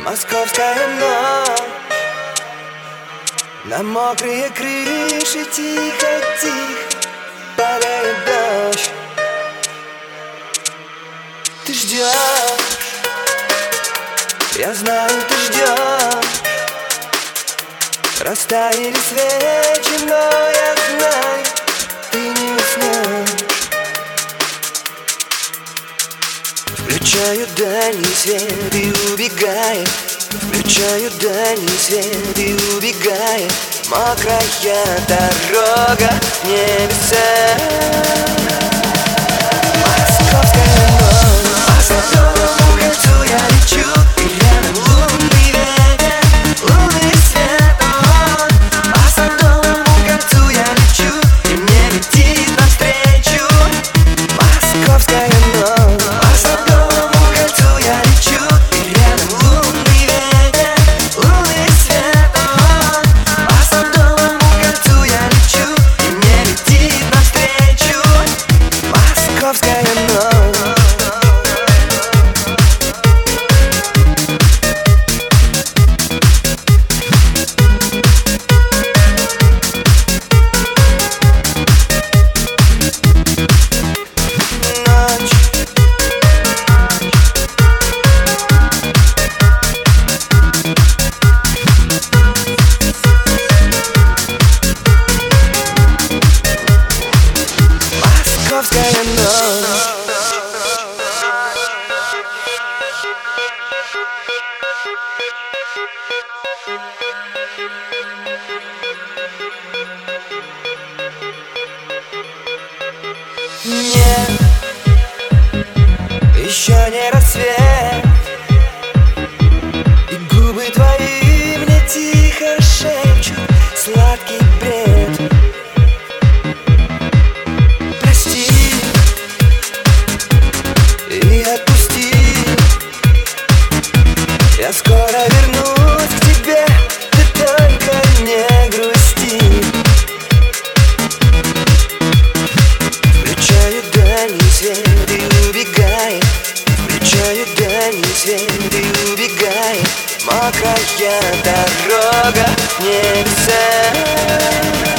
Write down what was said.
Московская ночь, на мокрые крыши тихо-тихо падает дождь. Ты ждешь, я знаю, ты ждешь. Растаяли свечи, но я знаю, ты не уснешь. Включаю дальний свет и убегаю. Включаю дальний свет и убегаю. Мокрая дорога в небеса. Московская ночь, по Садовому кольцу я лечу, и рядом лунный ветер, лунный свет. По Садовому кольцу я лечу, и мне летит навстречу московская ночь. По Садовому кольцу я лечу, и рядом лунный ветер, лунный свет. По Садовому кольцу я лечу, и мне летит навстречу московская ночь. Московская ночь. Нет, еще не рассвет, и губы твои мне тихо шепчут сладкий бред. Прости и отпусти, я скоро вернусь к тебе, ты только не грусти. Включаю дальний свет и убегай. Включаю дальний свет и убегай. Мокрая дорога в небеса.